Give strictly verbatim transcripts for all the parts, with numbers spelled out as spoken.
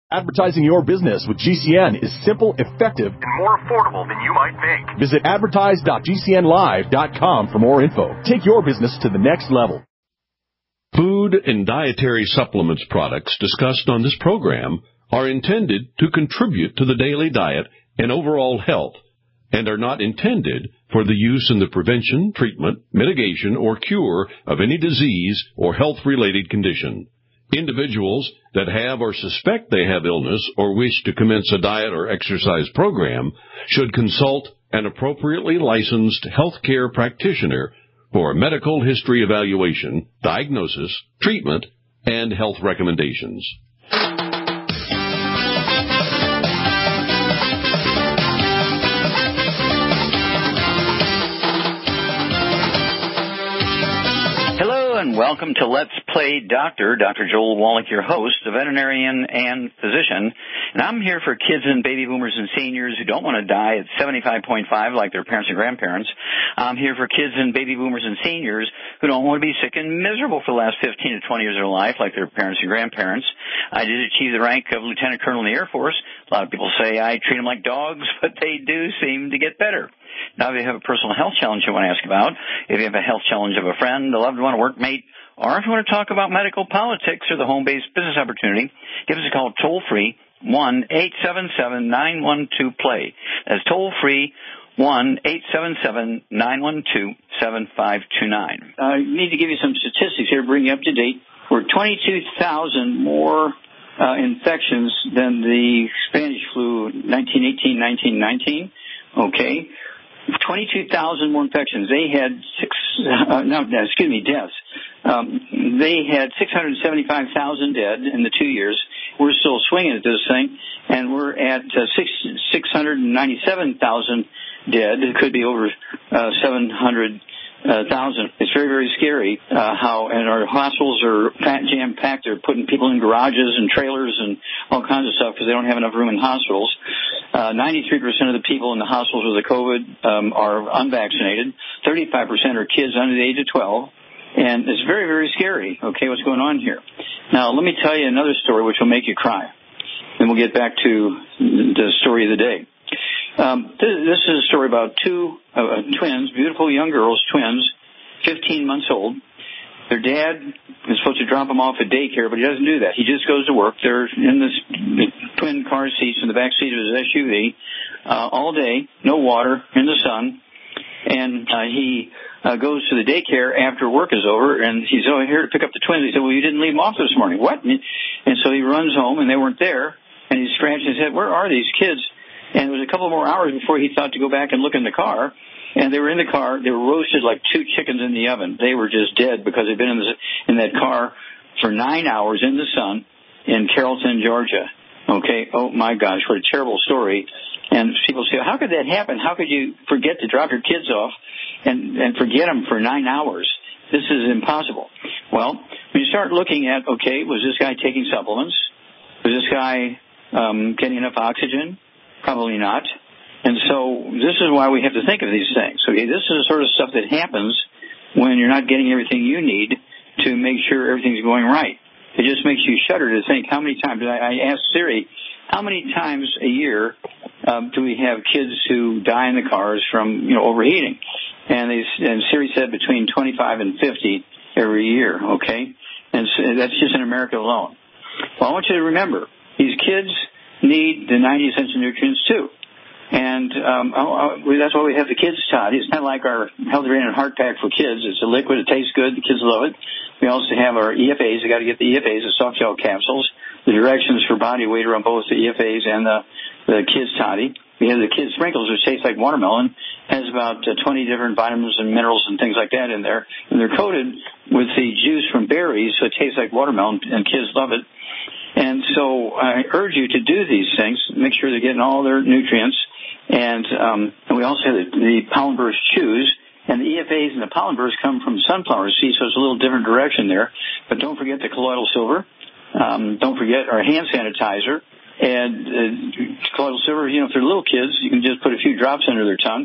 Advertising your business with G C N is simple, effective, and more affordable than you might think. Visit advertise dot g c n live dot com for more info. Take your business to the next level. Food and dietary supplements products discussed on this program are intended to contribute to the daily diet and overall health and are not intended for the use in the prevention, treatment, mitigation, or cure of any disease or health-related condition. Individuals that have or suspect they have illness or wish to commence a diet or exercise program should consult an appropriately licensed healthcare practitioner for a medical history evaluation, diagnosis, treatment, and health recommendations. And welcome to Let's Play Doctor. Doctor Joel Wallach, your host, a veterinarian and physician. And I'm here for kids and baby boomers and seniors who don't want to die at seventy-five point five like their parents and grandparents. I'm here for kids and baby boomers and seniors who don't want to be sick and miserable for the last fifteen to twenty years of their life like their parents and grandparents. I did achieve the rank of lieutenant colonel in the Air Force. A lot of people say I treat them like dogs, but they do seem to get better. Now, if you have a personal health challenge you want to ask about, if you have a health challenge of a friend, a loved one, a workmate, or if you want to talk about medical politics or the home-based business opportunity, give us a call toll-free, one eight seven seven nine one two play. That's toll-free, one eight seven seven nine one two seven five two nine. I need to give you some statistics here to bring you up to date. We're twenty-two thousand more uh, infections than the Spanish flu nineteen eighteen nineteen nineteen. Okay. twenty-two thousand more infections. They had six, uh, no, excuse me, deaths. Um, they had six hundred seventy-five thousand dead in the two years. We're still swinging at this thing, and we're at uh, six, 697,000 dead. It could be over uh, seven hundred thousand. It's very, very scary uh, how, and our hospitals are jam-packed. They're putting people in garages and trailers and all kinds of stuff because they don't have enough room in hospitals. Uh, ninety-three percent of the people in the hospitals with the COVID um, are unvaccinated. thirty-five percent are kids under the age of twelve. And it's very, very scary, okay, what's going on here. Now, let me tell you another story which will make you cry. Then we'll get back to the story of the day. Um, this is a story about two uh, twins, beautiful young girls, twins, fifteen months old. Their dad is supposed to drop them off at daycare, but he doesn't do that. He just goes to work. They're in this the twin car seats in the back seat of his S U V uh, all day, no water, in the sun. And uh, he uh, goes to the daycare after work is over, and he's over here to pick up the twins. He said, well, you didn't leave them off this morning. What? And so he runs home, and they weren't there. And he's scratching his head, where are these kids? And it was a couple more hours before he thought to go back and look in the car. And they were in the car. They were roasted like two chickens in the oven. They were just dead because they'd been in, the, in that car for nine hours in the sun in Carrollton, Georgia. Okay, oh my gosh, what a terrible story. And people say, how could that happen? How could you forget to drop your kids off and, and forget them for nine hours? This is impossible. Well, when you start looking at, okay, was this guy taking supplements? Was this guy um, getting enough oxygen? Probably not. And so this is why we have to think of these things. Okay, this is the sort of stuff that happens when you're not getting everything you need to make sure everything's going right. It just makes you shudder to think how many times, I, I asked Siri, how many times a year um, do we have kids who die in the cars from, you know, overheating? And, they, and Siri said between twenty-five and fifty every year, okay? And so that's just in America alone. Well, I want you to remember, these kids need the ninety essential nutrients too. And um, that's why we have the kids toddy. It's kind of like our Healthy Brain and Heart Pack for kids. It's a liquid. It tastes good. The kids love it. We also have our E F As. You got to get the E F As, the soft gel capsules. The directions for body weight are on both the E F As and the, the kids toddy. We have the kids sprinkles, which taste like watermelon. Has about uh, twenty different vitamins and minerals and things like that in there. And they're coated with the juice from berries, so it tastes like watermelon, and kids love it. And so I urge you to do these things. Make sure they're getting all their nutrients. And, um, and we also have the, the pollen burst chews. And the E F As and the pollen bursts come from sunflower seeds, so it's a little different direction there. But don't forget the colloidal silver. Um, don't forget our hand sanitizer. And uh, colloidal silver, you know, if they're little kids, you can just put a few drops under their tongue.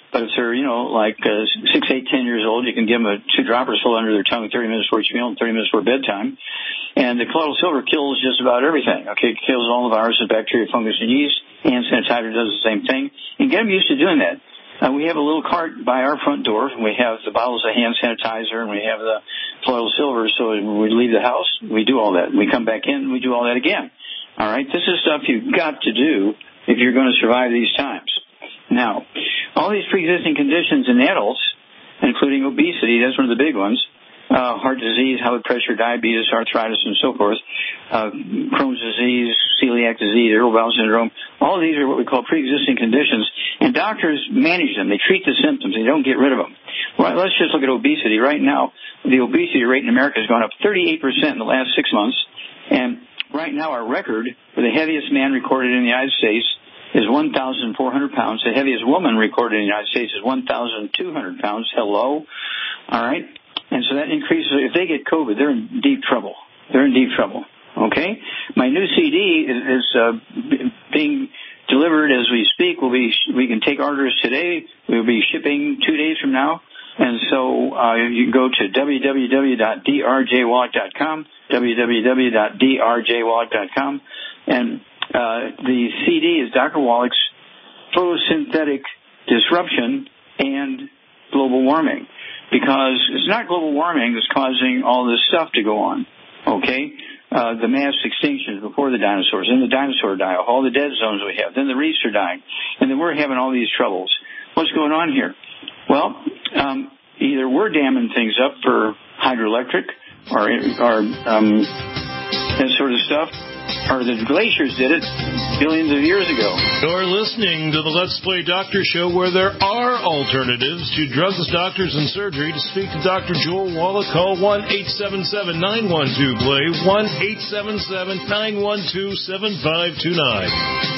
But if they're, you know, like uh, six, eight, ten years old, you can give them a two droppers full under their tongue thirty minutes before each meal and thirty minutes before bedtime. And the colloidal silver kills just about everything. Okay, it kills all the viruses, bacteria, fungus, and yeast. Hand sanitizer does the same thing. And get them used to doing that. Uh, we have a little cart by our front door, and we have the bottles of hand sanitizer, and we have the colloidal silver. So when we leave the house, we do all that. We come back in, we do all that again. All right, this is stuff you've got to do if you're going to survive these times. Now, all these pre-existing conditions in adults, including obesity, that's one of the big ones, uh, heart disease, high blood pressure, diabetes, arthritis, and so forth, uh, Crohn's disease, celiac disease, irritable bowel syndrome, all of these are what we call pre-existing conditions, and doctors manage them. They treat the symptoms. They don't get rid of them. Well, let's just look at obesity. Right now, the obesity rate in America has gone up thirty-eight percent in the last six months, and right now our record for the heaviest man recorded in the United States is one thousand four hundred pounds. The heaviest woman recorded in the United States is one thousand two hundred pounds. Hello. All right. And so that increases. If they get COVID, they're in deep trouble. They're in deep trouble. Okay. My new C D is, is uh, being delivered as we speak. We'll be, we can take orders today. We'll be shipping two days from now. And so uh, you can go to w w w dot d r j wallach dot com, w w w dot d r j wallach dot com, and Uh, the C D is Doctor Wallach's Photosynthetic Disruption and Global Warming, because it's not global warming that's causing all this stuff to go on, okay? Uh, the mass extinctions before the dinosaurs, then the dinosaur die, all the dead zones we have, then the reefs are dying, and then we're having all these troubles. What's going on here? Well, um, either we're damming things up for hydroelectric or, or um, that sort of stuff, or the glaciers did it billions of years ago. You're listening to the Let's Play Doctor Show, where there are alternatives to drugs, doctors, and surgery. To speak to Doctor Joel Wallach, call one eight seven seven, nine one two, play, one eight seven seven, nine one two, seven five two nine.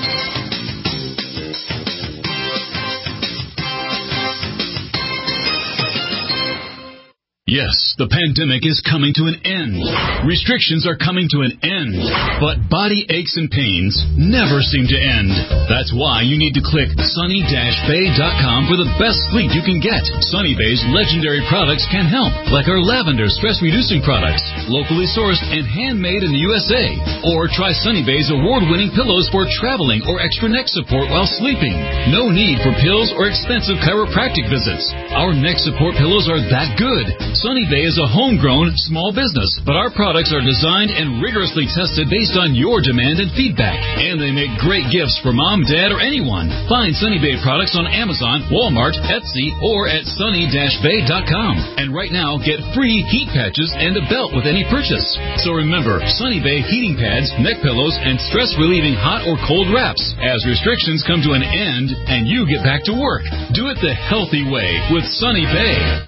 Yes, the pandemic is coming to an end. Restrictions are coming to an end. But body aches and pains never seem to end. That's why you need to click sunny dash bay dot com for the best sleep you can get. Sunny Bay's legendary products can help, like our lavender stress-reducing products, locally sourced and handmade in the U S A. Or try Sunny Bay's award-winning pillows for traveling or extra neck support while sleeping. No need for pills or expensive chiropractic visits. Our neck support pillows are that good. Sunny Bay is a homegrown small business, but our products are designed and rigorously tested based on your demand and feedback. And they make great gifts for mom, dad, or anyone. Find Sunny Bay products on Amazon, Walmart, Etsy, or at sunny dash bay dot com. And right now, get free heat patches and a belt with any purchase. So remember, Sunny Bay heating pads, neck pillows, and stress-relieving hot or cold wraps as restrictions come to an end and you get back to work. Do it the healthy way with Sunny Bay.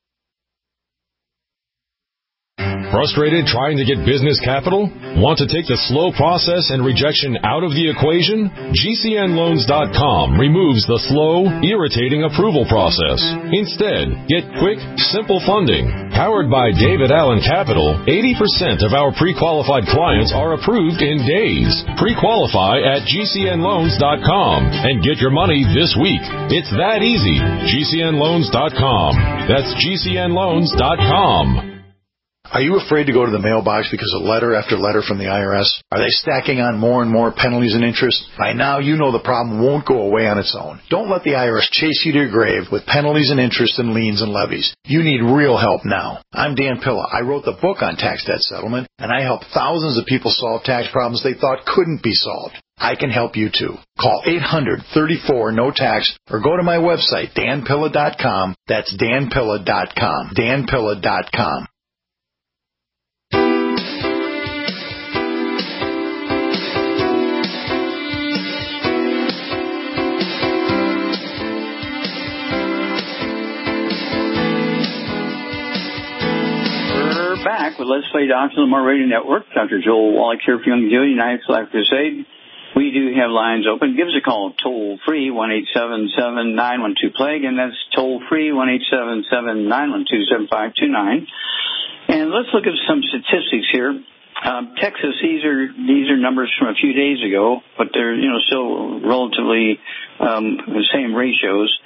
Frustrated trying to get business capital? Want to take the slow process and rejection out of the equation? G C N loans dot com removes the slow, irritating approval process. Instead, get quick, simple funding. Powered by David Allen Capital, eighty percent of our pre-qualified clients are approved in days. Pre-qualify at G C N loans dot com and get your money this week. It's that easy. G C N loans dot com. That's G C N loans dot com. Are you afraid to go to the mailbox because of letter after letter from the I R S? Are they stacking on more and more penalties and interest? By now, you know the problem won't go away on its own. Don't let the I R S chase you to your grave with penalties and interest and liens and levies. You need real help now. I'm Dan Pilla. I wrote the book on tax debt settlement, and I help thousands of people solve tax problems they thought couldn't be solved. I can help you too. Call eight hundred, thirty-four, no tax or go to my website, dan pilla dot com. That's dan pilla dot com. dan pilla dot com. Back with Let's Play Doctor Lamar Radio Network. Doctor Joel Wallach here for Young Joe, United Life Crusade. We do have lines open. Give us a call toll free, one eight seven seven, nine one two, plague, and that's toll free, one eight seven seven, nine one two, seven five two nine. And let's look at some statistics here. Um, Texas, these are these are numbers from a few days ago, but they're you know still relatively um, the same ratios.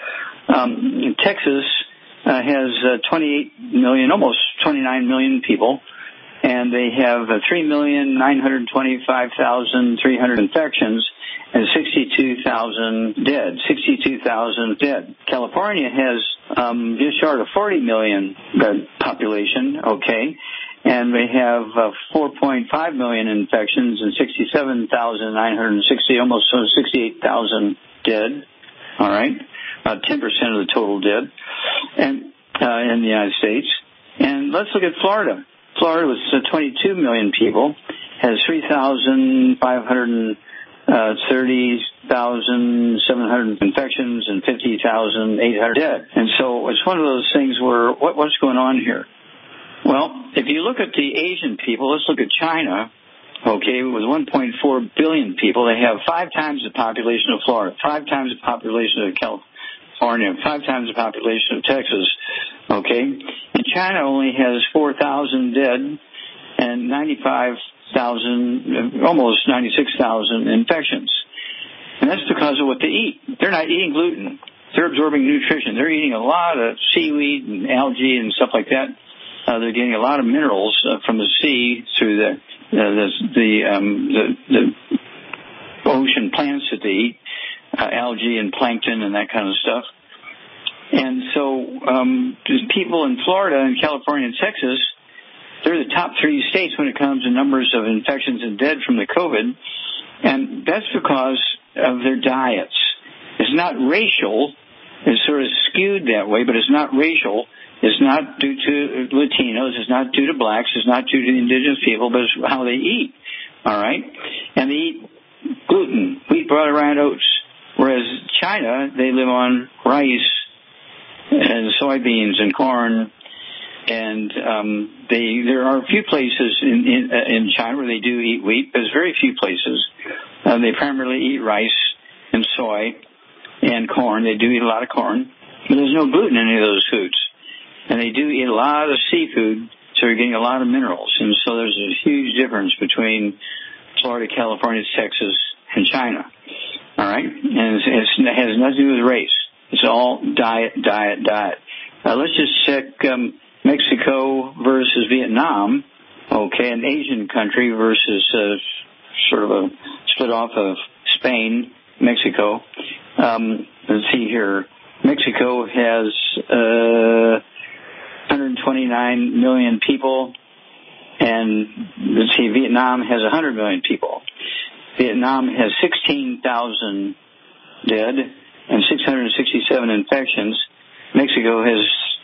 Um, Texas uh, has uh, twenty-eight million, almost twenty-nine million people, and they have uh, three million nine hundred twenty-five thousand three hundred infections and sixty-two thousand dead. sixty-two thousand dead. California has um, just short of forty million population, okay, and they have uh, four point five million infections and sixty-seven thousand nine hundred sixty, almost sixty-eight thousand dead, all right, about ten percent of the total dead and uh, in the United States. And let's look at Florida. Florida with uh, twenty-two million people, has three thousand five hundred thirty thousand seven hundred infections and fifty thousand eight hundred dead. And so it's one of those things where what, what's going on here? Well, if you look at the Asian people, let's look at China, okay, with one point four billion people. They have five times the population of Florida, five times the population of California, five times the population of Texas, okay? And China only has four thousand dead and ninety-five thousand, almost ninety-six thousand infections. And that's because of what they eat. They're not eating gluten. They're absorbing nutrition. They're eating a lot of seaweed and algae and stuff like that. Uh, they're getting a lot of minerals uh, from the sea through the uh, the the, um, the the ocean plants that they eat, uh, algae and plankton and that kind of stuff. And so um, people in Florida and California and Texas, they're the top three states when it comes to numbers of infections and dead from the COVID, and that's because of their diets. It's not racial. It's sort of skewed that way, but it's not racial. It's not due to Latinos. It's not due to blacks. It's not due to indigenous people, but it's how they eat, all right? And they eat gluten, wheat, broad, rye, oats, whereas China, they live on rice and soybeans and corn. And um, they there are a few places in in, uh, in China where they do eat wheat, but there's very few places. Uh, they primarily eat rice and soy and corn. They do eat a lot of corn, but there's no gluten in any of those foods. And they do eat a lot of seafood, so you're getting a lot of minerals. And so there's a huge difference between Florida, California, Texas, and China. All right? And it's, it's, it has nothing to do with race. It's all diet, diet, diet. Uh, let's just check um, Mexico versus Vietnam, okay, an Asian country versus uh, sort of a split off of Spain, Mexico. Um, let's see here. Mexico has uh, one hundred twenty-nine million people, and let's see, Vietnam has one hundred million people. Vietnam has sixteen thousand dead and six hundred sixty-seven infections. Mexico has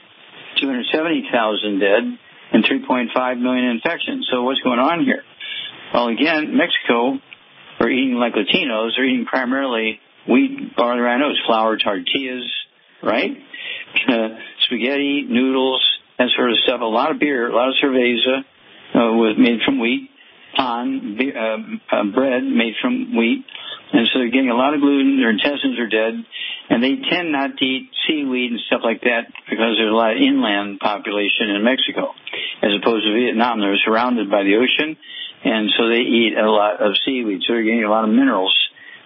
two hundred seventy thousand dead and three point five million infections. So what's going on here? Well, again, Mexico are eating like Latinos. They're eating primarily wheat, barley, rye, oats, flour, tortillas, right? Uh, spaghetti, noodles, that sort of stuff. A lot of beer, a lot of cerveza uh, was made from wheat. Pan, uh, uh, bread made from wheat. And so they're getting a lot of gluten. Their intestines are dead. And they tend not to eat seaweed and stuff like that because there's a lot of inland population in Mexico, as opposed to Vietnam. They're surrounded by the ocean, and so they eat a lot of seaweed. So they're getting a lot of minerals.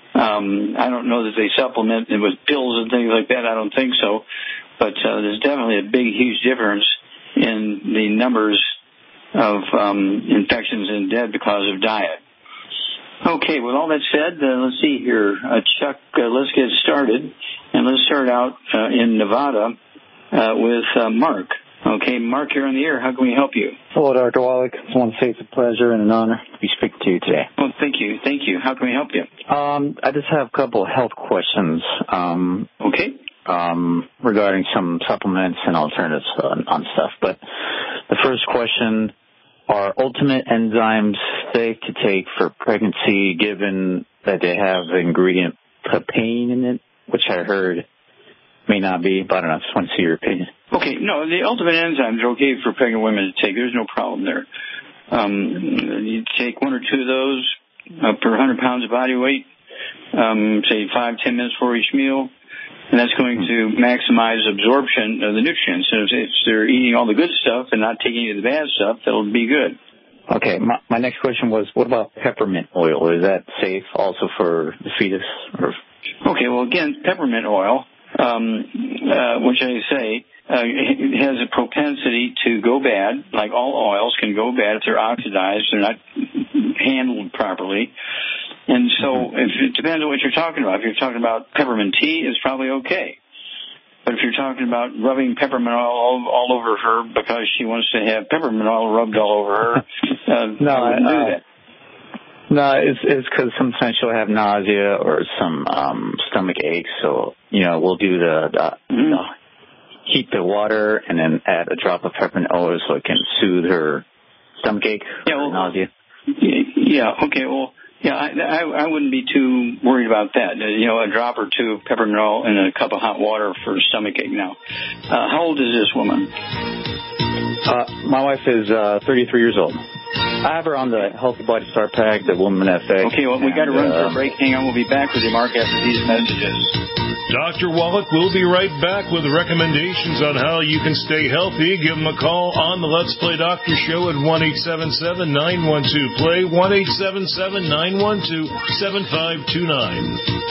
Um, I don't know that they supplement it with pills and things like that. I don't think so. But uh, there's definitely a big, huge difference in the numbers of um, infections and dead because of diet. Okay, with all that said, uh, let's see here. Uh, Chuck, uh, let's get started. And let's start out uh, in Nevada uh, with uh, Mark. Okay, Mark, you're on the air. How can we help you? Hello, Doctor Wallach. I want to say it's a pleasure and an honor to be speaking to you today. Well, thank you. Thank you. How can we help you? Um, I just have a couple of health questions. Um, okay. Um, regarding some supplements and alternatives on, on stuff. But the first question, are ultimate enzymes safe to take for pregnancy given that they have the ingredient papain in it, which I heard may not be, but I don't know. I just want to see your opinion. Okay, no, the ultimate enzymes are okay for pregnant women to take. There's no problem there. Um, you take one or two of those uh, per one hundred pounds of body weight, um, say five, ten minutes before each meal, and that's going to maximize absorption of the nutrients. So if they're eating all the good stuff and not taking any of the bad stuff, that'll be good. Okay, my, my next question was, what about peppermint oil? Is that safe also for the fetus? Or? Okay, well, again, peppermint oil um, uh, which I say uh, has a propensity to go bad, like all oils can go bad if they're oxidized, they're not handled properly. And so if it depends on what you're talking about. If you're talking about peppermint tea, it's probably okay. But if you're talking about rubbing peppermint oil all, all over her because she wants to have peppermint oil rubbed all over her, uh, no, I wouldn't uh, do that. No, it's it's because sometimes she'll have nausea or some um, stomach aches. So you know, we'll do the, the, mm-hmm. the heat the water and then add a drop of peppermint oil so it can soothe her stomach ache yeah, or well, nausea. Yeah. Okay. Well. Yeah, I, I, I wouldn't be too worried about that. You know, a drop or two of peppermint oil in a cup of hot water for stomach ache now. Uh, how old is this woman? Uh, my wife is uh, thirty-three years old. I have her on the Healthy Body Start Pack, the Woman F A. Okay, well, we got to run uh, for a break. Hang on, we'll be back with you, Mark, after these messages. Doctor Wallach will be right back with recommendations on how you can stay healthy. Give him a call on the Let's Play Doctor Show at one eight seven seven, nine one two, play, one eight seven seven, nine one two, seven five two nine.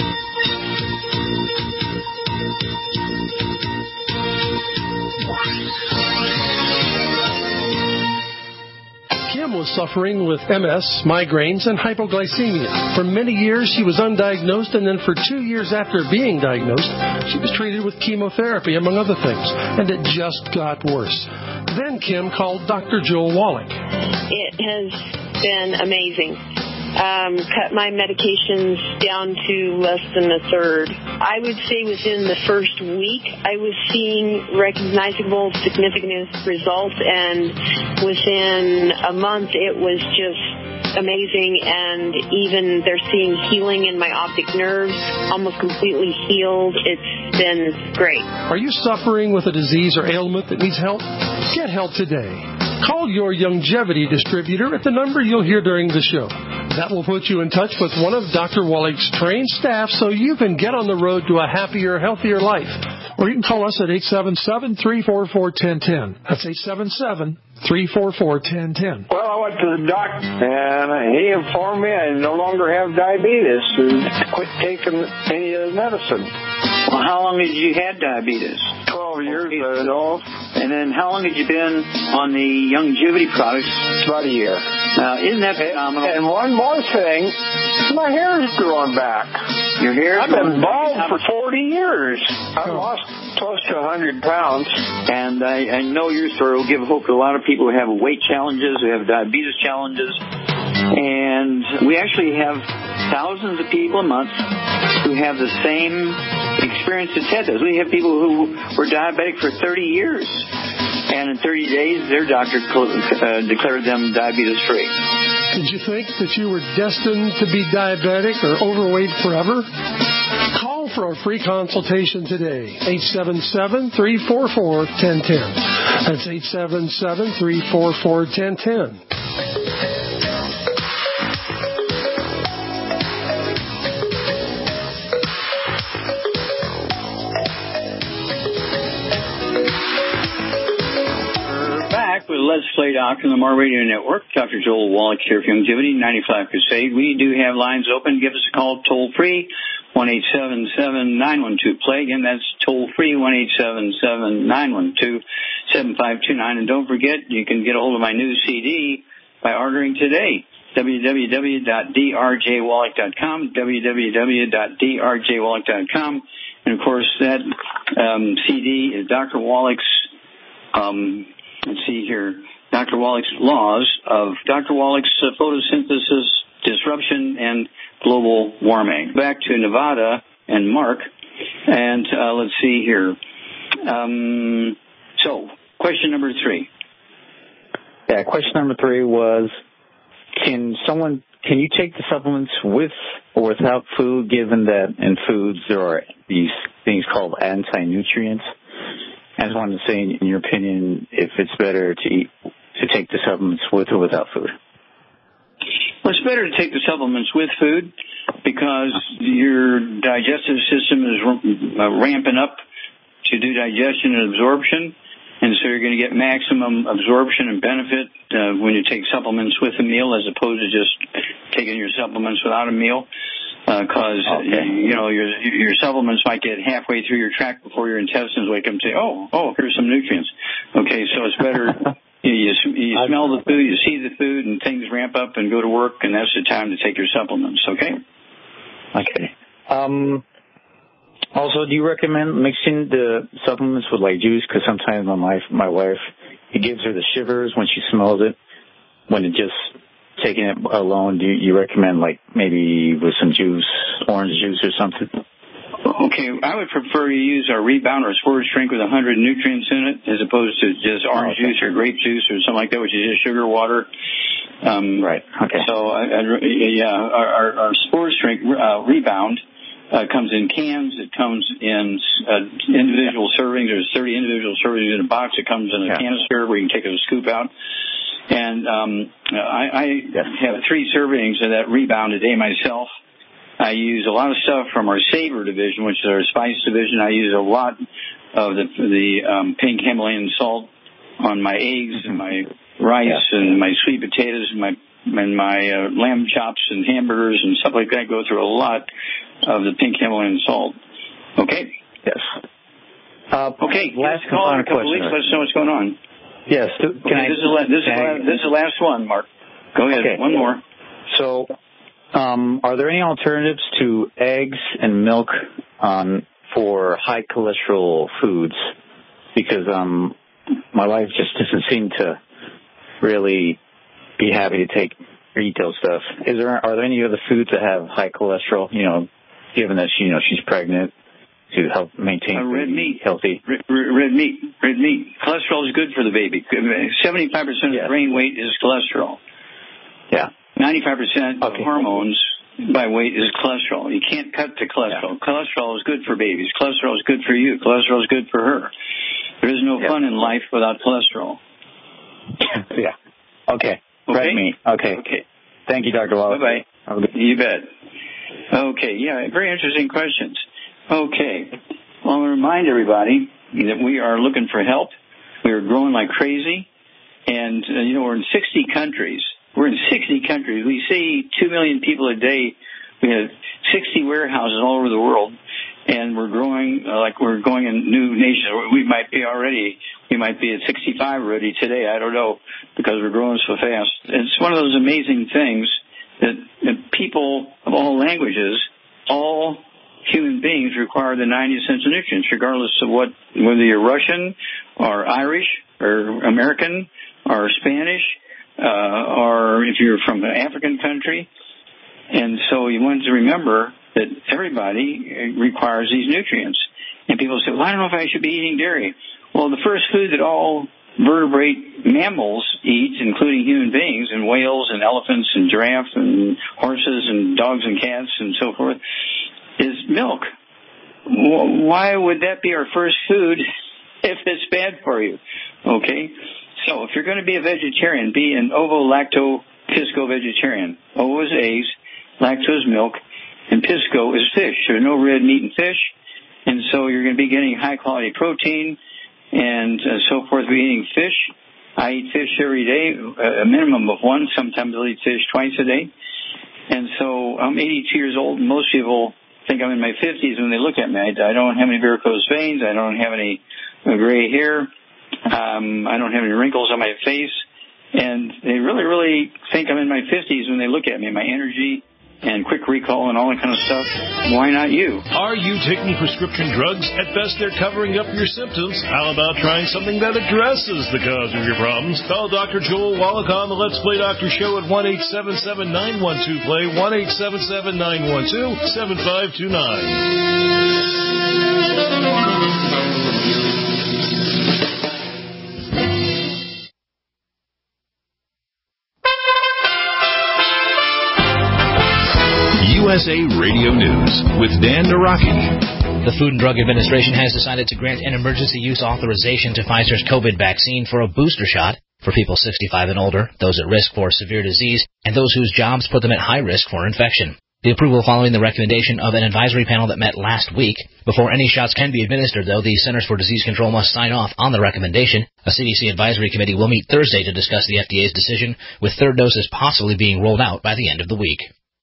Kim was suffering with M S, migraines, and hypoglycemia. For many years, she was undiagnosed, and then for two years after being diagnosed, she was treated with chemotherapy, among other things, and it just got worse. Then Kim called Doctor Joel Wallach. It has been amazing. Um, cut my medications down to less than a third. I would say within the first week, I was seeing recognizable, significant results, and within a month, it was just amazing, and even they're seeing healing in my optic nerves, almost completely healed. It's been great. Are you suffering with a disease or ailment that needs help? Get help today. Call your Youngevity distributor at the number you'll hear during the show. That will put you in touch with one of Doctor Wallach's trained staff so you can get on the road to a happier, healthier life. Or you can call us at eight seven seven, three four four, one zero one zero. That's eight seven seven, three four four, one zero one zero. Well, I went to the doctor, and he informed me I no longer have diabetes and quit taking any of the medicine. Well, how long had you had diabetes? Twelve years ago. And then how long had you been on the Youngevity products? About a year. Now, isn't that phenomenal? And one more thing, my hair is growing back. Your hair? I've been bald for forty years. I've lost close to one hundred pounds. And I, I know your story will give hope to a lot of people who have weight challenges, who have diabetes challenges. And we actually have thousands of people a month who have the same experience that Ted does. We have people who were diabetic for thirty years. And in thirty days, their doctor uh, declared them diabetes-free. Did you think that you were destined to be diabetic or overweight forever? Call for a free consultation today. eight seven seven, three four four, one zero one zero. That's eight seven seven, three four four, one zero one zero. With Let's Play Doctor on the More Radio Network. Doctor Joel Wallach here for Youngevity, ninety-five Crusade. We do have lines open. Give us a call toll free, one eight seven seven, nine one two, play. Again, that's toll free, one eight seven seven, nine one two, seven five two nine. And don't forget, you can get a hold of my new C D by ordering today. w w w dot d r j wallach dot com, w w w dot d r j wallach dot com. And, of course, that um, C D is Doctor Wallach's um Let's see here, Doctor Wallach's laws of Doctor Wallach's uh, photosynthesis disruption and global warming. Back to Nevada and Mark, and uh, let's see here. Um, so, question number three. Yeah, question number three was, can someone, can you take the supplements with or without food, given that in foods there are these things called anti-nutrients? I just wanted to say, in your opinion, if it's better to eat, to take the supplements with or without food. Well, it's better to take the supplements with food because your digestive system is ramping up to do digestion and absorption, and so you're going to get maximum absorption and benefit uh, when you take supplements with a meal as opposed to just taking your supplements without a meal. because uh, okay. you, you know your your supplements might get halfway through your tract before your intestines wake up and say, "Oh, oh, here's some nutrients." Okay, so it's better you you, you smell the food, you see the food, and things ramp up and go to work, and that's the time to take your supplements. Okay. Okay. Um. Also, do you recommend mixing the supplements with like juice? Because sometimes my wife, my wife, it gives her the shivers when she smells it. When it just taking it alone, do you, you recommend like maybe with some juice, orange juice or something? Okay, I would prefer you use our Rebound or Sports Drink with one hundred nutrients in it as opposed to just orange okay. juice or grape juice or something like that, which is just sugar water. Um, right, okay. So, I, I, yeah, our, our, our Sports Drink uh, Rebound uh, comes in cans. It comes in uh, individual yeah. servings. There's thirty individual servings in a box. It comes in a yeah. canister where you can take a scoop out. And um, I, I yes. have three servings of that Rebound a day myself. I use a lot of stuff from our Savor division, which is our spice division. I use a lot of the the um, pink Himalayan salt on my eggs and my rice yeah. and my sweet potatoes and my and my uh, lamb chops and hamburgers and stuff like that. Go through a lot of the pink Himalayan salt. Okay. Yes. Uh, okay. Last call in a couple question. weeks. Let us know what's going on. Yes. Can okay, I, this is la- this is la- this is the last one, Mark. Go ahead. Okay. One more. So, um, are there any alternatives to eggs and milk um, for high cholesterol foods? Because um, my wife just doesn't seem to really be happy to take or eat those stuff. Is there are there any other foods that have high cholesterol? You know, given that she, you know she's pregnant, to help maintain uh, red meat, healthy red, red meat, red meat. Cholesterol is good for the baby. Seventy-five percent of the brain weight is cholesterol. Yeah. Ninety-five percent okay. of hormones by weight is cholesterol. You can't cut to cholesterol. Yeah. Cholesterol is good for babies. Cholesterol is good for you. Cholesterol is good for her. There is no yeah. fun in life without cholesterol. yeah. Okay. Okay. Red meat. Okay. Okay. Thank you, Doctor Wallace. Bye bye. You bet. Okay. Yeah. Very interesting questions. Okay. Well, I'll remind everybody that we are looking for help. We are growing like crazy. And, uh, you know, we're in sixty countries. We're in sixty countries. We see two million people a day. We have sixty warehouses all over the world. And we're growing uh, like we're going in new nations. We might be already, we might be at sixty-five already today. I don't know, because we're growing so fast. It's one of those amazing things that, that people of all languages, all human beings require the ninety essential nutrients, regardless of what, whether you're Russian or Irish or American or Spanish, uh, or if you're from an African country. And so you want to remember that everybody requires these nutrients. And people say, well, I don't know if I should be eating dairy. Well, the first food that all vertebrate mammals eat, including human beings, and whales and elephants and giraffes and horses and dogs and cats and so forth, is milk. Why would that be our first food if it's bad for you? Okay? So if you're going to be a vegetarian, be an ovo-lacto-pisco vegetarian. Ovo is eggs, lacto is milk, and pisco is fish. There's no red meat in fish, and so you're going to be getting high-quality protein and uh, so forth by eating fish. I eat fish every day, a minimum of one. Sometimes I'll eat fish twice a day. And so I'm eighty-two years old, and most people think I'm in my fifties when they look at me. I, I don't have any varicose veins. I don't have any gray hair. Um, I don't have any wrinkles on my face. And they really, really think I'm in my fifties when they look at me. My energy and quick recall and all that kind of stuff. Why not you? Are you taking prescription drugs? At best, they're covering up your symptoms. How about trying something that addresses the cause of your problems? Call Doctor Joel Wallach on the Let's Play Doctor Show at one eight seven seven, nine one two, play, one eight seven seven, nine one two, seven five two nine. U S A Radio News with Dan Naraki. The Food and Drug Administration has decided to grant an emergency use authorization to Pfizer's COVID vaccine for a booster shot for people sixty-five and older, those at risk for severe disease, and those whose jobs put them at high risk for infection. The approval following the recommendation of an advisory panel that met last week. Before any shots can be administered, though, the Centers for Disease Control must sign off on the recommendation. A C D C advisory committee will meet Thursday to discuss the F D A's decision, with third doses possibly being rolled out by the end of the week.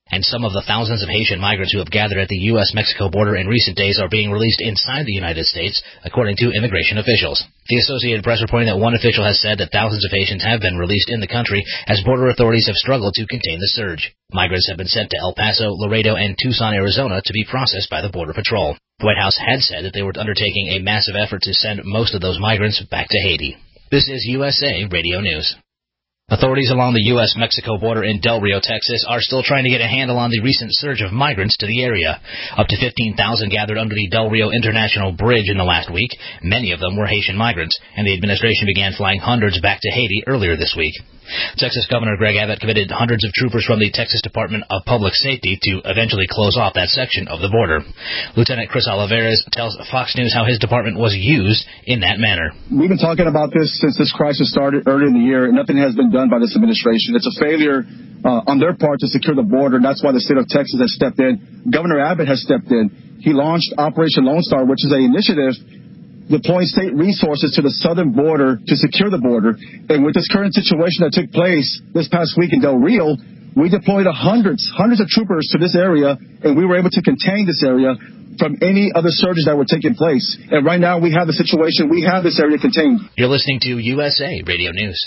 and some of the thousands of Haitian migrants who have gathered at the U S Mexico border in recent days are being released inside the United States, according to immigration officials. The Associated Press reporting that one official has said that thousands of Haitians have been released in the country as border authorities have struggled to contain the surge. Migrants have been sent to El Paso, Laredo, and Tucson, Arizona to be processed by the Border Patrol. The White House had said that they were undertaking a massive effort to send most of those migrants back to Haiti. This is U S A Radio News. Authorities along the U S Mexico border in Del Rio, Texas, are still trying to get a handle on the recent surge of migrants to the area. Up to fifteen thousand gathered under the Del Rio International Bridge in the last week. Many of them were Haitian migrants, and the administration began flying hundreds back to Haiti earlier this week. Texas Governor Greg Abbott committed hundreds of troopers from the Texas Department of Public Safety to eventually close off that section of the border. Lieutenant Chris Olivares tells Fox News how his department was used in that manner. We've been talking about this since this crisis started earlier in the year, and nothing has been done by this administration. It's a failure uh, on their part to secure the border, and that's why the state of Texas has stepped in. Governor Abbott has stepped in. He launched Operation Lone Star, which is an initiative deploying state resources to the southern border to secure the border. And with this current situation that took place this past week in Del Rio, we deployed hundreds, hundreds of troopers to this area, and we were able to contain this area from any other surges that were taking place. And right now we have the situation, we have this area contained. You're listening to U S A Radio News.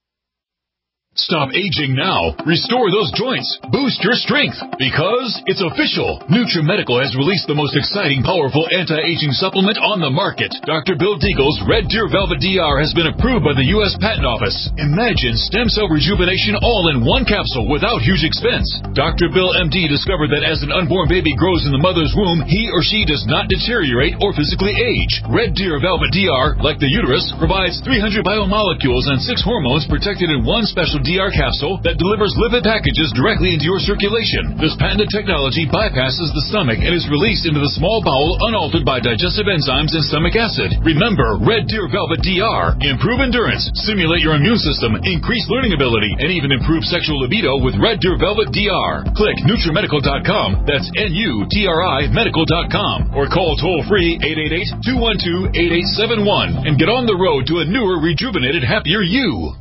Stop aging now. Restore those joints. Boost your strength. Because it's official. NutriMedical has released the most exciting, powerful anti-aging supplement on the market. Doctor Bill Deagle's Red Deer Velvet D R has been approved by the U S Patent Office. Imagine stem cell rejuvenation all in one capsule without huge expense. Doctor Bill M D discovered that as an unborn baby grows in the mother's womb, he or she does not deteriorate or physically age. Red Deer Velvet D R, like the uterus, provides three hundred biomolecules and six hormones protected in one special D R capsule that delivers lipid packages directly into your circulation. This patented technology bypasses the stomach and is released into the small bowel unaltered by digestive enzymes and stomach acid. Remember, Red Deer Velvet D R. Improve endurance, stimulate your immune system, increase learning ability, and even improve sexual libido with Red Deer Velvet D R. Click NutriMedical dot com, that's N U T R I medical dot com, or call toll-free eight eight eight, two one two, eight eight seven one and get on the road to a newer, rejuvenated, happier you.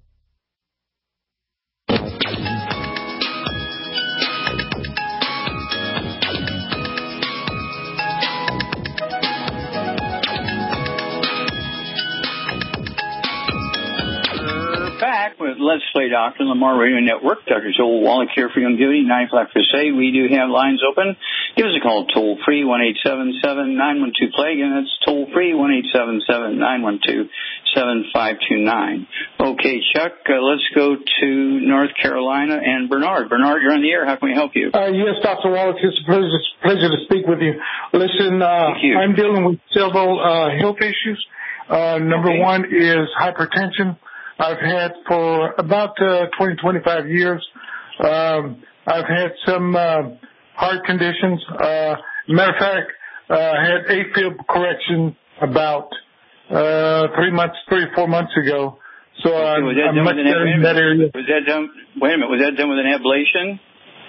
Back with Let's Play Doctor on the Lamar Radio Network. Doctor Joel Wallach here for Longevity, ninety-five Crusade. We do have lines open. Give us a call toll-free, one eight seven seven, nine one two, play. Again, that's toll-free, one eight seven seven, nine one two, seven five two nine. Okay, Chuck, uh, let's go to North Carolina and Bernard. Bernard, you're on the air. How can we help you? Uh, yes, Doctor Wallach, it's a pleasure, pleasure to speak with you. Listen, uh, I'm dealing with several uh, health issues. Uh, number okay. one is hypertension. I've had for about uh, twenty, twenty-five years. Um, I've had some uh, heart conditions. Uh, matter of fact, uh, I had AFib correction about uh, three months, three or four months ago. So okay, I'm, I'm much better in that area. Was that done? Wait a minute. Was that done with an ablation?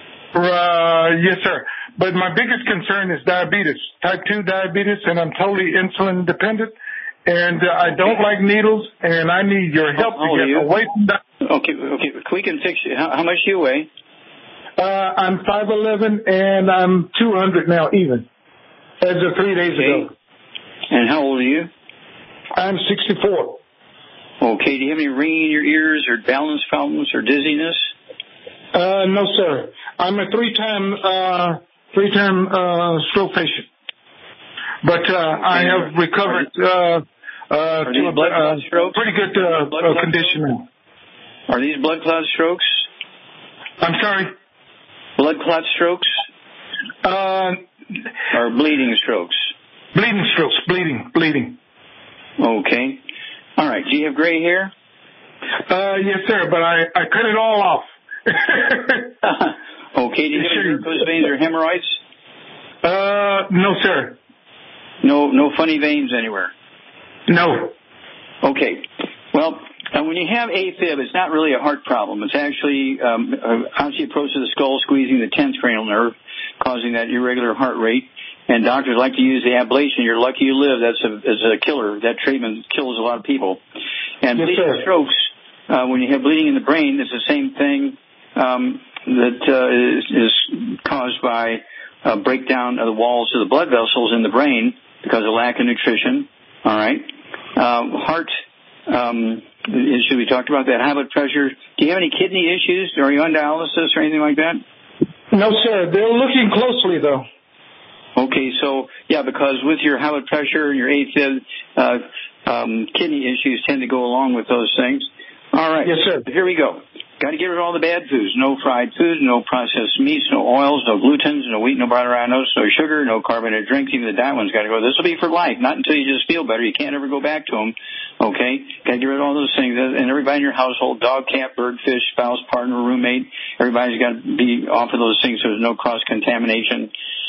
Uh, yes, sir. But my biggest concern is diabetes, type two diabetes, and I'm totally insulin dependent. And uh, I don't like needles, and I need your help how, how to get away from that. Okay, okay, we can fix you. How, how much do you weigh? Uh, I'm five eleven, and I'm two hundred now, even, as of three days okay. ago. And how old are you? I'm sixty-four. Okay, do you have any ringing in your ears or balance problems or dizziness? Uh, no, sir. I'm a three-time, uh, three-time uh, stroke patient. But uh, I have recovered uh, uh, to a uh, pretty good uh, uh, condition. Are these blood clot strokes? I'm sorry? Blood clot strokes? Uh, or bleeding strokes? Bleeding strokes, bleeding, bleeding. Okay. All right. Do you have gray hair? Uh, yes, sir, but I, I cut it all off. Okay. Do you have any varicose veins or hemorrhoids? Uh, no, sir. No, no funny veins anywhere? No. Okay. Well, uh, when you have AFib, it's not really a heart problem. It's actually um, uh, osteoporosis of the skull squeezing the tenth cranial nerve, causing that irregular heart rate. And doctors like to use the ablation. You're lucky you live. That's a, that's a killer. That treatment kills a lot of people. And yes, bleeding sir. strokes, uh, when you have bleeding in the brain, it's the same thing. Um, that uh, is, is caused by a breakdown of the walls of the blood vessels in the brain because of lack of nutrition. All right. Uh, heart um, issue, we talked about that. High blood pressure. Do you have any kidney issues? Are you on dialysis or anything like that? No, sir. They're looking closely, though. Okay, so, yeah, because with your high blood pressure and your AFib, uh, um, kidney issues tend to go along with those things. All right. Yes, sir. Here we go. Got to get rid of all the bad foods. No fried food, no processed meats, no oils, no glutens, no wheat, no butter, no sugar, no carbonated drinks. Even the diet one's got to go. This will be for life, not until you just feel better. You can't ever go back to them. Okay? Got to get rid of all those things. And everybody in your household, dog, cat, bird, fish, spouse, partner, roommate, everybody's got to be off of those things so there's no cross-contamination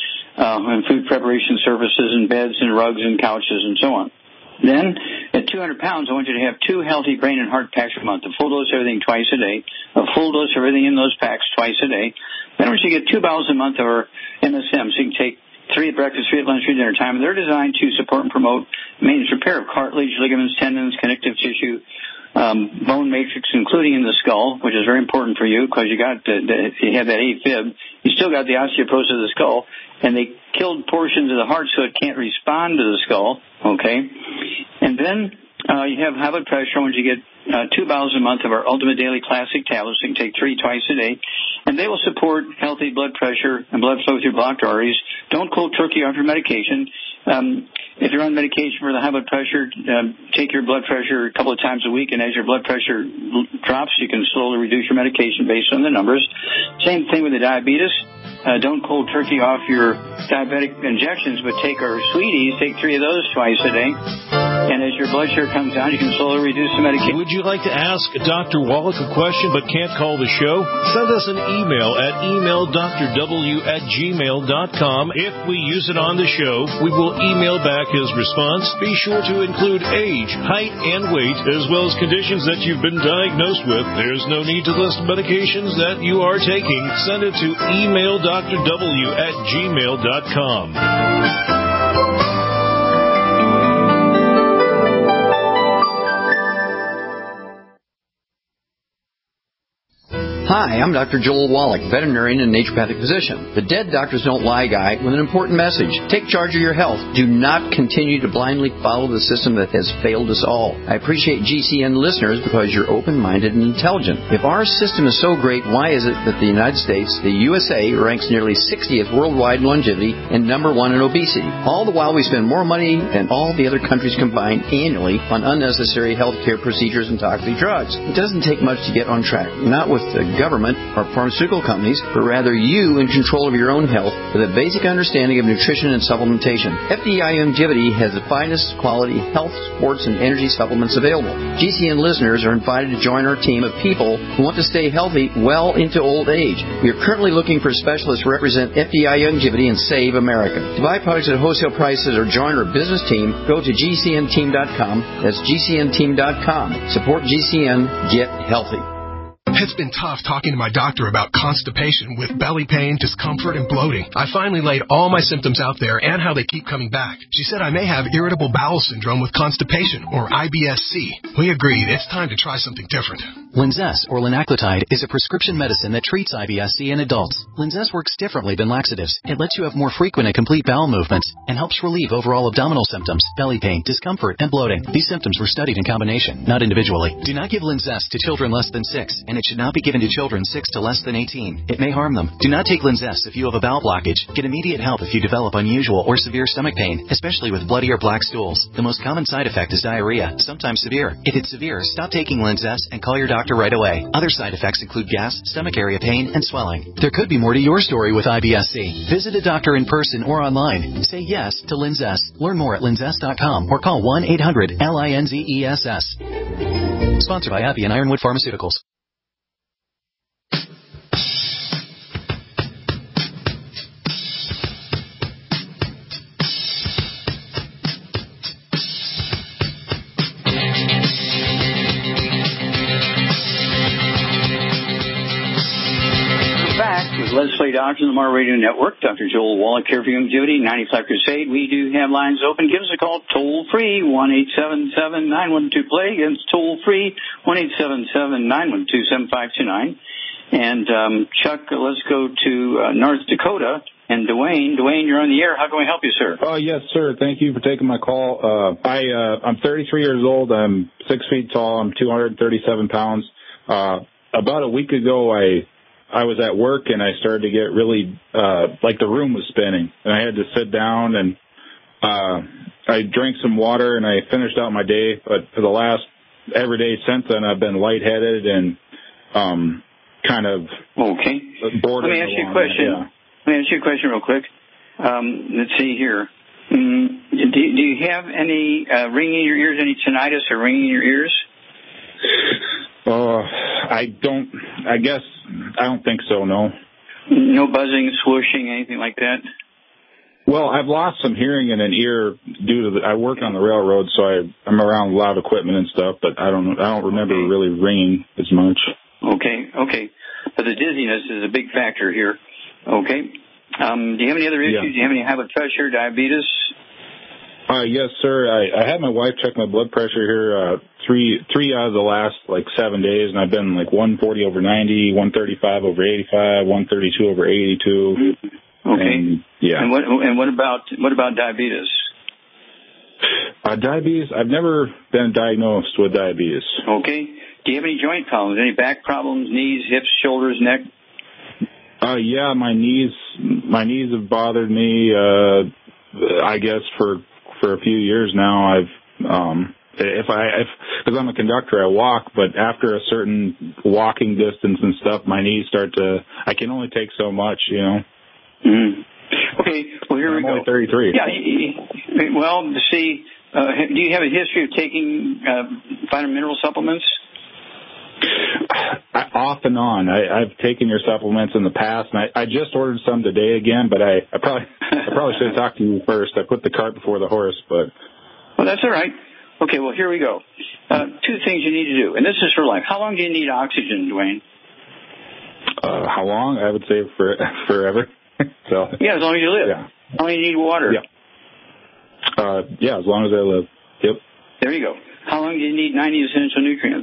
uh, and food preparation surfaces and beds and rugs and couches and so on. Then, at two hundred pounds, I want you to have two healthy brain and heart packs a month, a full dose of everything twice a day, a full dose of everything in those packs twice a day. Then I want you to get two bottles a month of our M S M, so you can take three at breakfast, three at lunch, three at dinner time. And they're designed to support and promote maintenance repair of cartilage, ligaments, tendons, connective tissue, um, bone matrix, including in the skull, which is very important for you because you got the, the, if you have that AFib, you still got the osteoporosis of the skull, and they killed portions of the heart so it can't respond to the skull, okay? And then uh, you have high blood pressure. Once you get uh, two bottles a month of our Ultimate Daily Classic tablets, you can take three twice a day, and they will support healthy blood pressure and blood flow through blocked arteries. Don't cold turkey off your medication. Um, if you're on medication for the high blood pressure, um, take your blood pressure a couple of times a week, and as your blood pressure drops, you can slowly reduce your medication based on the numbers. Same thing with the diabetes. Uh, don't cold turkey off your diabetic injections, but take our sweeties, take three of those twice a day. And as your blood sugar comes down, you can slowly reduce the medication. Would you like to ask Doctor Wallach a question but can't call the show? Send us an email at email d r w at gmail dot com. If we use it on the show, we will email back his response. Be sure to include age, height, and weight, as well as conditions that you've been diagnosed with. There's no need to list medications that you are taking. Send it to email d r w at gmail dot com. Hi, I'm Doctor Joel Wallach, veterinarian and naturopathic physician. The Dead Doctors Don't Lie guy with an important message. Take charge of your health. Do not continue to blindly follow the system that has failed us all. I appreciate G C N listeners because you're open-minded and intelligent. If our system is so great, why is it that the United States, the U S A, ranks nearly sixtieth worldwide in longevity and number one in obesity? All the while we spend more money than all the other countries combined annually on unnecessary health care procedures and toxic drugs. It doesn't take much to get on track. Not with the government or pharmaceutical companies, but rather you in control of your own health with a basic understanding of nutrition and supplementation. F D I Longevity has the finest quality health, sports, and energy supplements available. G C N listeners are invited to join our team of people who want to stay healthy well into old age. We are currently looking for specialists to represent F D I Longevity and Save America. To buy products at wholesale prices or join our business team, go to G C N team dot com. That's G C N team dot com. Support G C N. Get healthy. It's been tough talking to my doctor about constipation with belly pain, discomfort, and bloating. I finally laid all my symptoms out there and how they keep coming back. She said I may have irritable bowel syndrome with constipation, or I B S C. We agreed it's time to try something different. Linzess, or linaclotide, is a prescription medicine that treats I B S C in adults. Linzess works differently than laxatives. It lets you have more frequent and complete bowel movements and helps relieve overall abdominal symptoms, belly pain, discomfort, and bloating. These symptoms were studied in combination, not individually. Do not give Linzess to children less than six, and it should not be given to children six to less than eighteen. It may harm them. Do not take Linzess if you have a bowel blockage. Get immediate help if you develop unusual or severe stomach pain, especially with bloody or black stools. The most common side effect is diarrhea, sometimes severe. If it's severe, stop taking Linzess and call your doctor right away. Other side effects include gas, stomach area pain, and swelling. There could be more to your story with I B S C. Visit a doctor in person or online. Say yes to Linzess. Learn more at linzess dot com or call one eight hundred L I N Z E S S. Sponsored by Appy and Ironwood Pharmaceuticals. Let's Play Doctor on the Mar Radio Network. Doctor Joel Wallach here for Longevity, ninety-five Crusade. We do have lines open. Give us a call toll-free, one eight seven seven, nine one two, play. Again, it's toll-free, one eight seven seven, nine one two, seven five two nine. And um, Chuck, let's go to uh, North Dakota. And Dwayne, Dwayne, you're on the air. How can we help you, sir? Oh, uh, yes, sir. Thank you for taking my call. Uh, I, uh, I'm thirty-three years old. I'm six feet tall. I'm two hundred thirty-seven pounds. Uh, about a week ago, I, I was at work and I started to get really, uh, like the room was spinning and I had to sit down and, uh, I drank some water and I finished out my day. But for the last, every day since then, I've been lightheaded and, um, kind of okay. bored. Let me ask you a question. Yeah. Let me ask you a question real quick. Um, let's see here. Mm, do, do you have any uh, ringing in your ears, any tinnitus or ringing in your ears? Uh, I don't, I guess, I don't think so, no. No buzzing, swooshing, anything like that? Well, I've lost some hearing in an ear due to the, I work on the railroad, so I, I'm around loud equipment and stuff, but I don't, I don't remember okay. really ringing as much. Okay, okay. But the dizziness is a big factor here. Okay. Um, do you have any other issues? Yeah. Do you have any high blood pressure, diabetes? Uh, yes, sir. I, I had my wife check my blood pressure here uh, three three out of the last, like, seven days, and I've been, like, one forty over ninety, one thirty-five over eighty-five, one thirty-two over eighty-two. Okay. And, yeah. And what, and what about what about diabetes? Uh, diabetes, I've never been diagnosed with diabetes. Okay. Do you have any joint problems, any back problems, knees, hips, shoulders, neck? Uh, yeah, my knees, my knees have bothered me, uh, I guess for, for a few years now. I've, um, if I, if, cause I'm a conductor, I walk, but after a certain walking distance and stuff, my knees start to, I can only take so much, you know. Mm-hmm. Okay, well, here I'm we go. I'm only thirty-three. Yeah, well, see, uh, do you have a history of taking, uh, vitamin mineral supplements? I, off and on. I, I've taken your supplements in the past, and I, I just ordered some today again. But I, I probably, I probably should have talked to you first. I put the cart before the horse, but well, that's all right. Okay, well, here we go. Uh, two things you need to do, and this is for life. How long do you need oxygen, Dwayne? Uh, how long? I would say for forever. So yeah, as long as you live. Yeah. How long do you need water? Yeah. Uh, yeah, as long as I live. Yep. There you go. How long do you need ninety essential nutrients?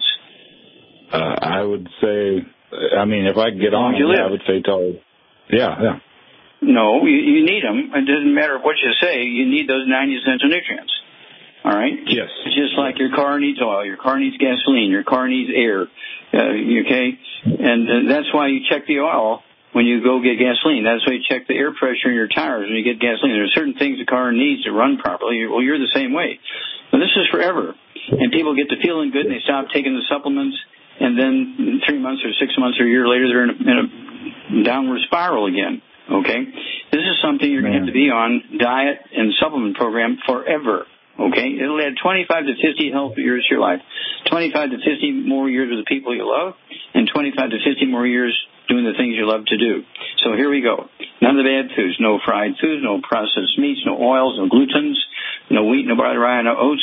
Uh, I would say, I mean, if I could get on, I would say till, yeah, yeah. No, you, you need them. It doesn't matter what you say. You need those ninety essential nutrients. All right? Yes. It's just like your car needs oil, your car needs gasoline, your car needs air. Uh, okay? And uh, that's why you check the oil when you go get gasoline. That's why you check the air pressure in your tires when you get gasoline. There are certain things the car needs to run properly. Well, you're the same way. But this is forever. And people get to feeling good and they stop taking the supplements. And then three months or six months or a year later, they're in a, in a downward spiral again. Okay? This is something you're going to have to be on diet and supplement program forever. Okay? It'll add twenty-five to fifty healthy years to your life, twenty-five to fifty more years with the people you love, and twenty-five to fifty more years doing the things you love to do. So here we go. None of the bad foods. No fried foods, no processed meats, no oils, no glutens, no wheat, no barley, rye, no oats.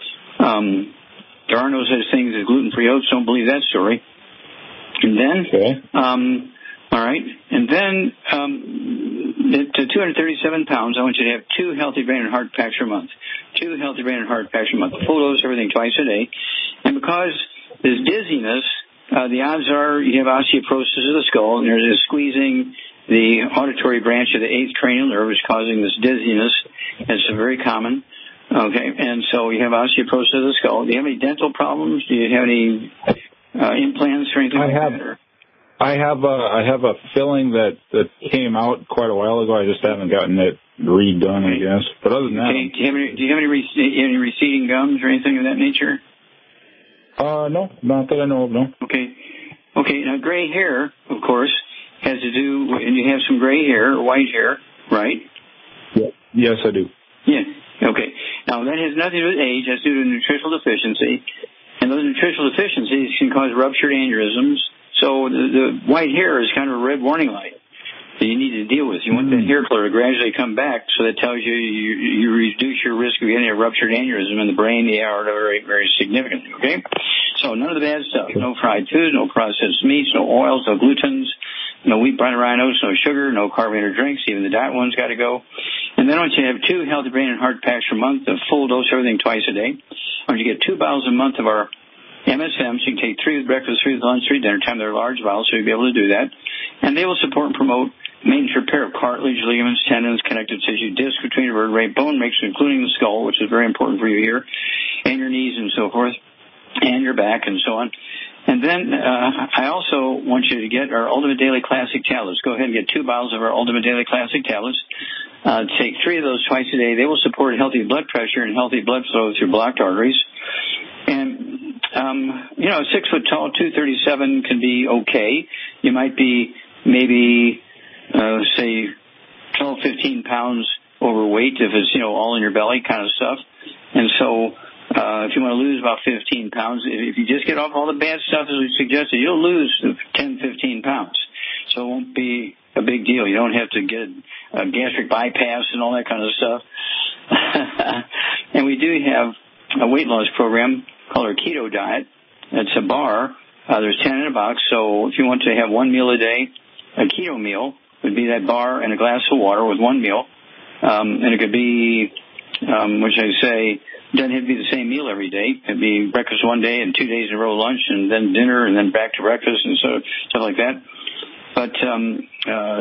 Um... There are no such things as gluten-free oats. Don't believe that story. And then, okay. um, all right, and then um, at two hundred thirty-seven pounds, I want you to have two healthy brain and heart packs per month. Two healthy brain and heart packs per month. Full dose, everything twice a day. And because there's dizziness, uh, the odds are you have osteoporosis of the skull, and there's a squeezing the auditory branch of the eighth cranial nerve is causing this dizziness. It's very common. Okay, and so you have osteoporosis of the skull. Do you have any dental problems? Do you have any uh, implants or anything I like have, that? Or? I have a, I have a filling that, that came out quite a while ago. I just haven't gotten it redone, I guess. But other than that, okay. do you have any, do you have any, re- any receding gums or anything of that nature? Uh, no, not that I know of. No. Okay, okay. Now, gray hair, of course, has to do, and you have some gray hair or white hair, right? Yeah. Yes, I do. Yeah. Okay. Now, that has nothing to do with age. That's due to nutritional deficiency. And those nutritional deficiencies can cause ruptured aneurysms. So the, the white hair is kind of a red warning light that you need to deal with. You want that hair color to gradually come back, so that tells you you, you reduce your risk of getting a ruptured aneurysm in the brain, the aorta, very, very significantly. Okay? So none of the bad stuff. No fried foods, no processed meats, no oils, no glutens, no wheat, barley, rye, oats, no sugar, no carbonated drinks. Even the diet one's got to go. And then I want you to have two healthy brain and heart packs per month, a full dose, everything twice a day. I want you to get two bottles a month of our M S M. So you can take three with breakfast, three with lunch, three dinner time. They're large vials, so you'll be able to do that. And they will support and promote maintenance repair of cartilage, ligaments, tendons, connective tissue, disc between your vertebrae, bone mixture, including the skull, which is very important for you here, and your knees and so forth, and your back and so on. And then uh, I also want you to get our Ultimate Daily Classic tablets. Go ahead and get two bottles of our Ultimate Daily Classic tablets. Uh, take three of those twice a day. They will support healthy blood pressure and healthy blood flow through blocked arteries. And, um, you know, six foot tall, two thirty-seven can be okay. You might be maybe, uh, say, twelve, fifteen pounds overweight if it's, you know, all in your belly kind of stuff. And so Uh, if you want to lose about fifteen pounds, if you just get off all the bad stuff as we suggested, you'll lose ten, fifteen pounds. So it won't be a big deal. You don't have to get a gastric bypass and all that kind of stuff. And we do have a weight loss program called our keto diet. It's a bar. Uh, there's ten in a box. So if you want to have one meal a day, a keto meal would be that bar and a glass of water with one meal. Um, and it could be, um, which I say, doesn't have to be the same meal every day. It'd be breakfast one day and two days in a row lunch and then dinner and then back to breakfast and so stuff like that. But um, uh,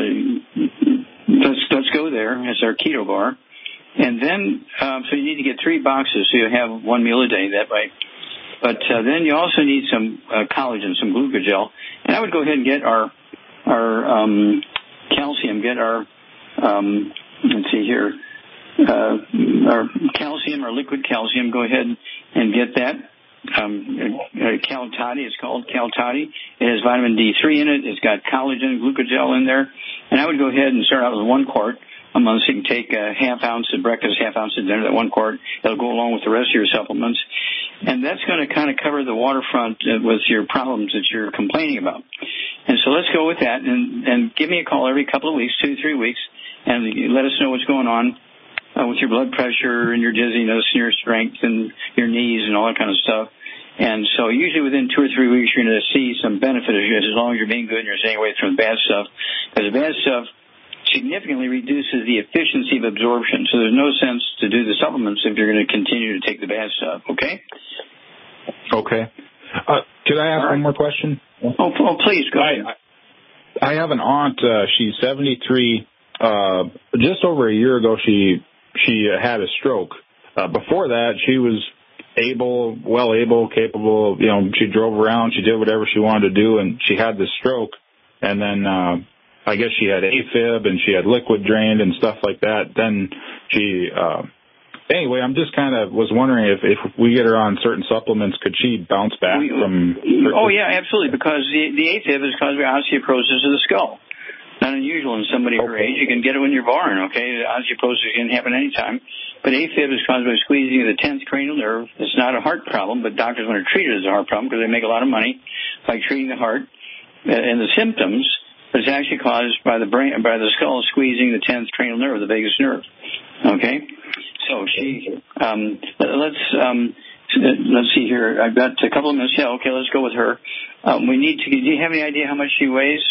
let's let's go there as our keto bar, and then um, so you need to get three boxes so you have one meal a day that way. But uh, then you also need some uh, collagen, some glucogel, and I would go ahead and get our our um, calcium. Get our um, let's see here. Uh, our calcium, our liquid calcium, go ahead and get that. Um, uh, Cal Toddy, it's called Cal Toddy. It has vitamin D three in it. It's got collagen, glucogel in there. And I would go ahead and start out with one quart a month. So you can take a half ounce at breakfast, half ounce at dinner, that one quart. That'll go along with the rest of your supplements. And that's going to kind of cover the waterfront uh, with your problems that you're complaining about. And so let's go with that. And, and give me a call every couple of weeks, two, three weeks, and let us know what's going on. Uh, with your blood pressure and your dizziness and your strength and your knees and all that kind of stuff. And so usually within two or three weeks, you're going to see some benefit as long as you're being good and you're staying away from the bad stuff. Because the bad stuff significantly reduces the efficiency of absorption. So there's no sense to do the supplements if you're going to continue to take the bad stuff. Okay? Okay. Uh, could I ask right. one more question? Oh, oh please, go ahead. I, I have an aunt. Uh, she's seventy-three. Uh, just over a year ago, she... She had a stroke. Uh, before that, she was able, well able, capable. You know, she drove around, she did whatever she wanted to do, and she had this stroke. And then uh, I guess she had AFib and she had liquid drained and stuff like that. Then she, uh, anyway, I'm just kind of was wondering if if we get her on certain supplements, could she bounce back we, from? Oh yeah, absolutely. Because the, the AFib is caused by osteoporosis of the skull. Not unusual in somebody her age. You can get it when you're born, okay? Osteoporosis can happen anytime. But AFib is caused by squeezing of the tenth cranial nerve. It's not a heart problem, but doctors want to treat it as a heart problem because they make a lot of money by treating the heart. And the symptoms is actually caused by the brain, by the skull squeezing the tenth cranial nerve, the vagus nerve, okay? So she, um, let's, um, let's see here. I've got a couple of minutes. Yeah, okay, let's go with her. Um, we need to, do you have any idea how much she weighs?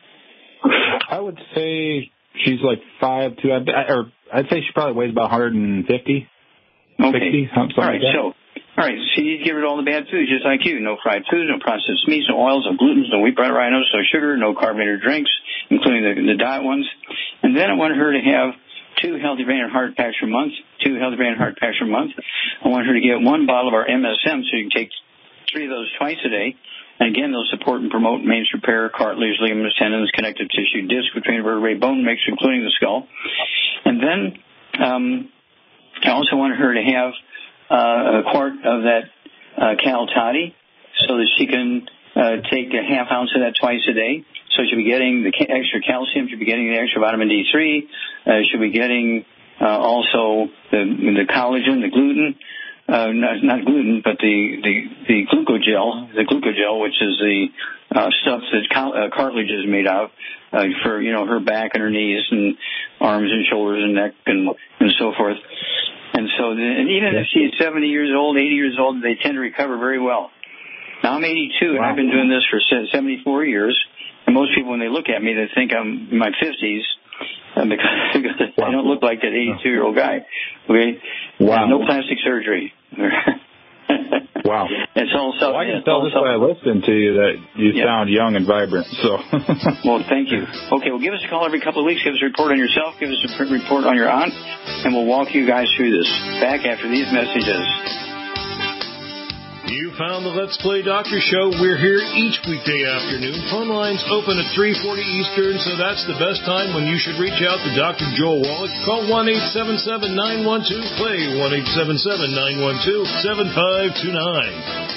I would say she's like five two, or I'd say she probably weighs about one fifty, okay. sixty, something all right, like that. So, all right, so you need to get rid of all the bad foods, just like you. No fried foods, no processed meats, no oils, no glutens, no wheat, bread, rhinos, no sugar, no carbonated drinks, including the, the diet ones. And then I want her to have two healthy brain and heart packs per month, two healthy brain and heart packs per month. I want her to get one bottle of our M S M, so you can take three of those twice a day. And again, they'll support and promote maintenance repair, cartilage, ligaments, tendons, connective tissue, disc between vertebrae, bone mixture, including the skull. And then um, I also want her to have uh, a quart of that uh, Cal Toddy so that she can uh, take a half ounce of that twice a day. So she'll be getting the extra calcium, she'll be getting the extra vitamin D three, uh, she'll be getting uh, also the, the collagen, the gluten. Uh, not, not gluten, but the, the, the glucogel, the glucogel, which is the uh, stuff that cal- uh, cartilage is made out uh, for, you know, her back and her knees and arms and shoulders and neck and, and so forth. And so, the, and even if she's seventy years old, eighty years old, they tend to recover very well. Now, I'm eighty-two, and I've been doing this for seventy-four years. And most people, when they look at me, they think I'm in my fifties. Uh, because, because wow. I don't look like that eighty-two-year-old guy. Okay? Wow. No plastic surgery. Wow. It's all self. Well, I can tell just by listening to you that you yeah. sound young and vibrant. So. Well, thank you. Okay, well, give us a call every couple of weeks. Give us a report on yourself. Give us a report on your aunt, and we'll walk you guys through this. Back after these messages. You found the Let's Play Doctor Show. We're here each weekday afternoon. Phone lines open at three forty Eastern, so that's the best time when you should reach out to Doctor Joel Wallach. Call one eight seven seven, nine one two, play, one eight seven seven, nine one two, seven five two nine.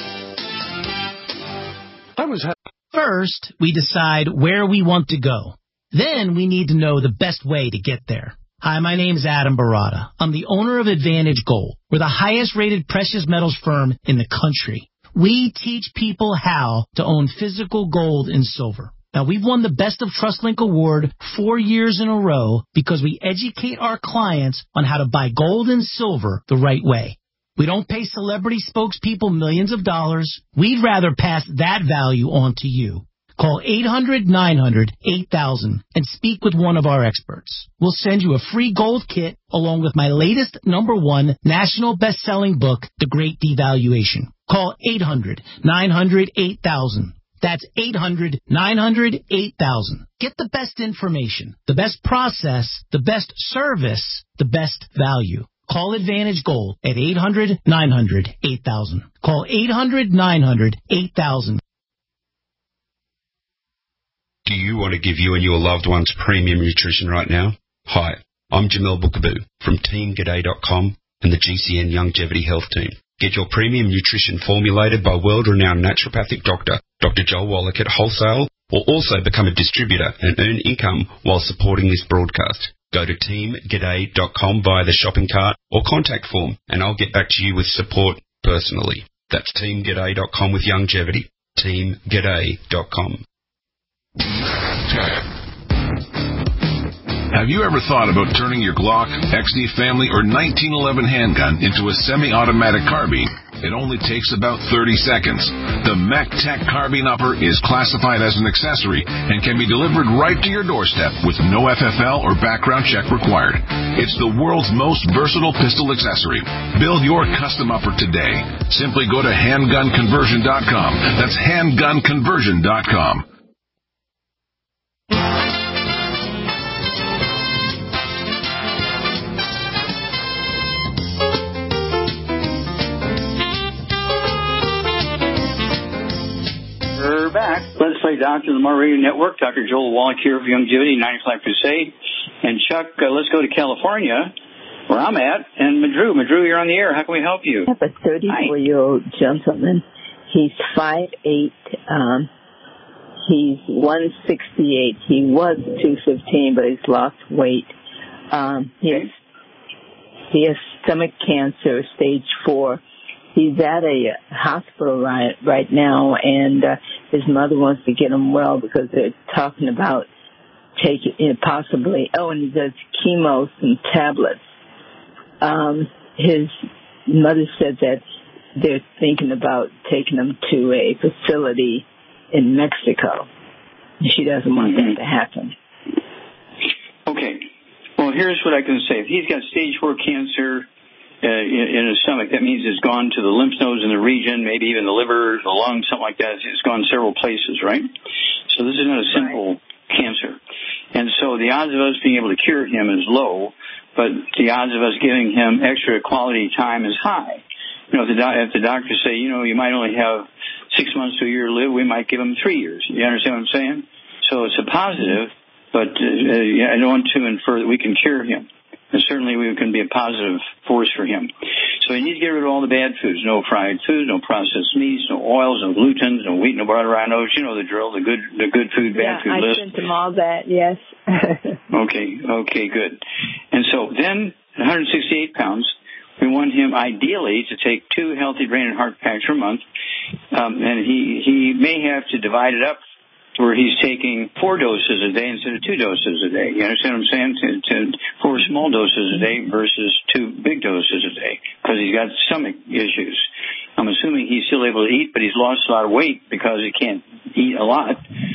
I was ha- First, we decide where we want to go. Then we need to know the best way to get there. Hi, my name is Adam Barada. I'm the owner of Advantage Gold. We're the highest-rated precious metals firm in the country. We teach people how to own physical gold and silver. Now, we've won the Best of TrustLink Award four years in a row because we educate our clients on how to buy gold and silver the right way. We don't pay celebrity spokespeople millions of dollars. We'd rather pass that value on to you. Call eight hundred, nine hundred, eight thousand and speak with one of our experts. We'll send you a free gold kit along with my latest number one national best-selling book, The Great Devaluation. Call eight hundred, nine hundred, eight thousand. That's eight hundred, nine hundred, eight thousand. Get the best information, the best process, the best service, the best value. Call Advantage Gold at eight hundred, nine hundred, eight thousand. Call eight hundred, nine hundred, eight thousand. Do you want to give you and your loved ones premium nutrition right now? Hi, I'm Jamel Bookaboo from Team G'day dot com and the G C N Longevity Health Team. Get your premium nutrition formulated by world-renowned naturopathic doctor, Doctor Joel Wallach at wholesale, or also become a distributor and earn income while supporting this broadcast. Go to Team G'day dot com via the shopping cart or contact form, and I'll get back to you with support personally. That's Team G'day dot com with longevity. Team G'day dot com. Have you ever thought about turning your Glock, X D Family, or nineteen eleven handgun into a semi-automatic carbine? It only takes about thirty seconds. The MacTac Carbine Upper is classified as an accessory and can be delivered right to your doorstep with no F F L or background check required. It's the world's most versatile pistol accessory. Build your custom upper today. Simply go to handgun conversion dot com. That's handgun conversion dot com. We're back. Let's Play Doctor, the More Radio Network. Doctor Joel Wallach here for Longevity, ninety-five Crusade. And Chuck, uh, let's go to California, where I'm at, and Madru. Madru, you're on the air. How can we help you? I have a thirty-four-year-old gentleman. He's five eight. Um, he's one sixty-eight. He was two fifteen, but he's lost weight. Um, he, has, he has stomach cancer, stage four. He's at a hospital right, right now, and uh, his mother wants to get him well because they're talking about taking you know, possibly, oh, and he does chemo, some tablets. Um, his mother said that they're thinking about taking him to a facility in Mexico. She doesn't want mm-hmm. that to happen. Okay. Well, here's what I can say. If he's got stage four cancer, Uh, in, in his stomach, that means it's gone to the lymph nodes in the region, maybe even the liver, the lungs, something like that. It's gone several places, right? So this is not a simple right. cancer. And so the odds of us being able to cure him is low, but the odds of us giving him extra quality time is high. You know, if the, do- if the doctors say, you know, you might only have six months to a year to live, we might give him three years. You understand what I'm saying? So it's a positive, but uh, I don't want to infer that we can cure him. And certainly we can be a positive force for him. So he needs to get rid of all the bad foods. No fried foods, no processed meats, no oils, no glutens, no wheat, no butter, rhinos. You know the drill, the good the good food, bad yeah, food I list. I sent him all that, yes. okay, okay, good. And so then, one hundred sixty-eight pounds, we want him ideally to take two healthy brain and heart packs per month. Um, and he, he may have to divide it up where he's taking four doses a day instead of two doses a day. You understand what I'm saying? To, to four small doses a day versus two big doses a day because he's got stomach issues. I'm assuming he's still able to eat, but he's lost a lot of weight because he can't eat a lot.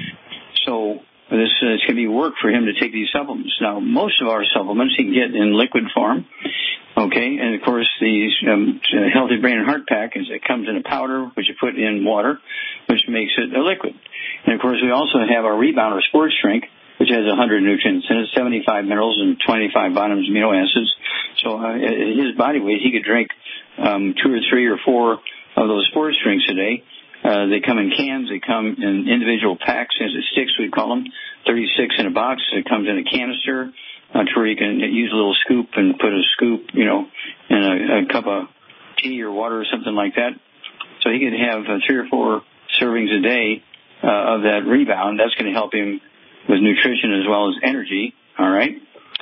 So this uh, it's going to be work for him to take these supplements. Now, most of our supplements he can get in liquid form, Okay, and of course the um, Healthy Brain and Heart Pack is it comes in a powder, which you put in water, which makes it a liquid. And of course we also have our Rebounder Sports Drink, which has one hundred nutrients in it, seventy-five minerals and twenty-five vitamins, amino acids. So uh, at his body weight, he could drink um, two or three or four of those sports drinks a day. Uh, they come in cans. They come in individual packs, as it sticks, we call them, thirty-six in a box. It comes in a canister. Uh, to where you can use a little scoop and put a scoop, you know, in a, a cup of tea or water or something like that. So he could have uh, three or four servings a day uh, of that Rebound. That's going to help him with nutrition as well as energy. All right.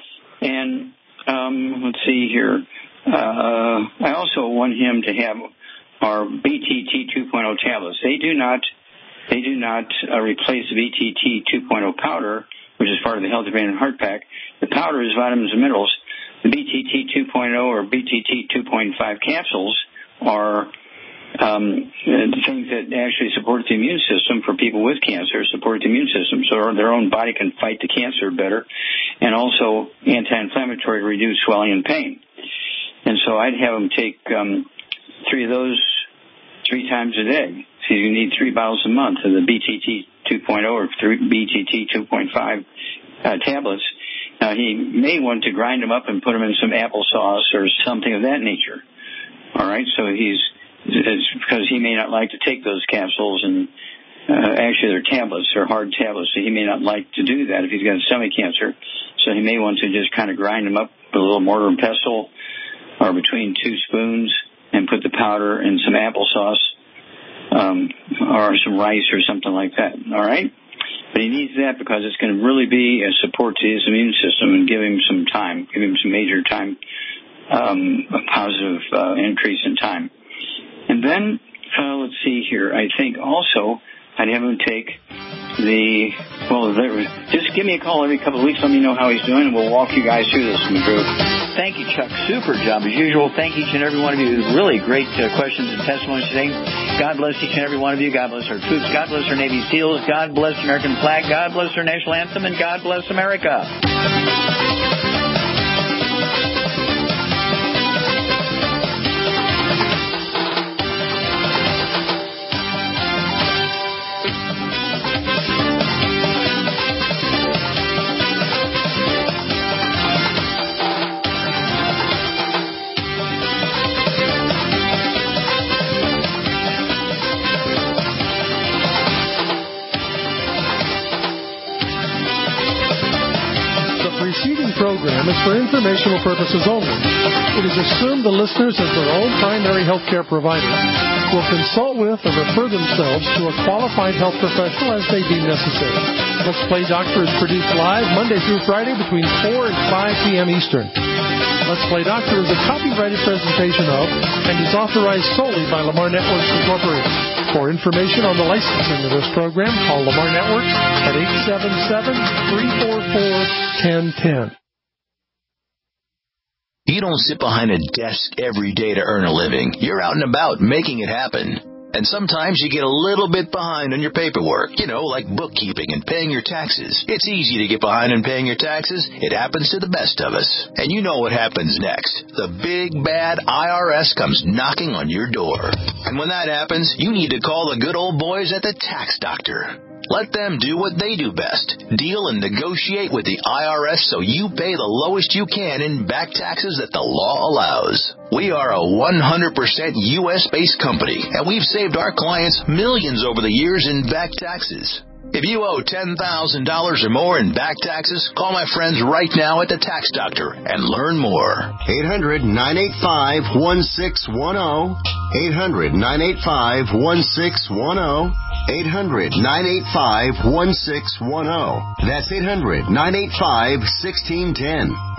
And um, let's see here. Uh, I also want him to have our B T T two point oh tablets. They do not, they do not uh, replace the B T T two point oh powder, which is part of the Healthy Brain and Heart Pack. The powder is vitamins and minerals. The B T T two point oh or B T T two point five capsules are um, things that actually support the immune system for people with cancer, support the immune system so their own body can fight the cancer better, and also anti-inflammatory, reduce swelling and pain. And so I'd have them take um, three of those three times a day. So you need three bottles a month of the B T T two point oh or three B T T two point five uh, tablets. Now, he may want to grind them up and put them in some applesauce or something of that nature. All right, so he's it's because he may not like to take those capsules, and uh, actually they're tablets, they're hard tablets, so he may not like to do that if he's got stomach cancer. So he may want to just kind of grind them up with a little mortar and pestle or between two spoons and put the powder in some applesauce um, or some rice or something like that. All right? But he needs that because it's going to really be a support to his immune system and give him some time, give him some major time, um, a positive uh, increase in time. And then, uh, let's see here, I think also I'd have him take the, well, just give me a call every couple of weeks, let me know how he's doing, and we'll walk you guys through this in the group. Thank you, Chuck. Super job as usual. Thank each and every one of you. Really great uh, questions and testimonies today. God bless each and every one of you. God bless our troops. God bless our Navy SEALs. God bless the American flag. God bless our national anthem. And God bless America. Program is for informational purposes only. It is assumed the listeners, as their own primary health care provider, will consult with or refer themselves to a qualified health professional as they deem necessary. Let's Play Doctor is produced live Monday through Friday between four and five p.m. Eastern. Let's Play Doctor is a copyrighted presentation of and is authorized solely by Lamar Networks Incorporated. For information on the licensing of this program, call Lamar Networks at eight seven seven, three four four, one zero one zero. You don't sit behind a desk every day to earn a living. You're out and about making it happen. And sometimes you get a little bit behind on your paperwork, you know, like bookkeeping and paying your taxes. It's easy to get behind on paying your taxes. It happens to the best of us. And you know what happens next. The big, bad I R S comes knocking on your door. And when that happens, you need to call the good old boys at the Tax Doctor. Let them do what they do best. Deal and negotiate with the I R S so you pay the lowest you can in back taxes that the law allows. We are a one hundred percent U S-based company, and we've saved our clients millions over the years in back taxes. If you owe ten thousand dollars or more in back taxes, call my friends right now at the Tax Doctor and learn more. eight hundred, nine eight five, one six one zero. eight hundred, nine eight five, one six one zero. eight hundred, nine eight five, one six one zero. That's eight hundred, nine eight five, one six one zero.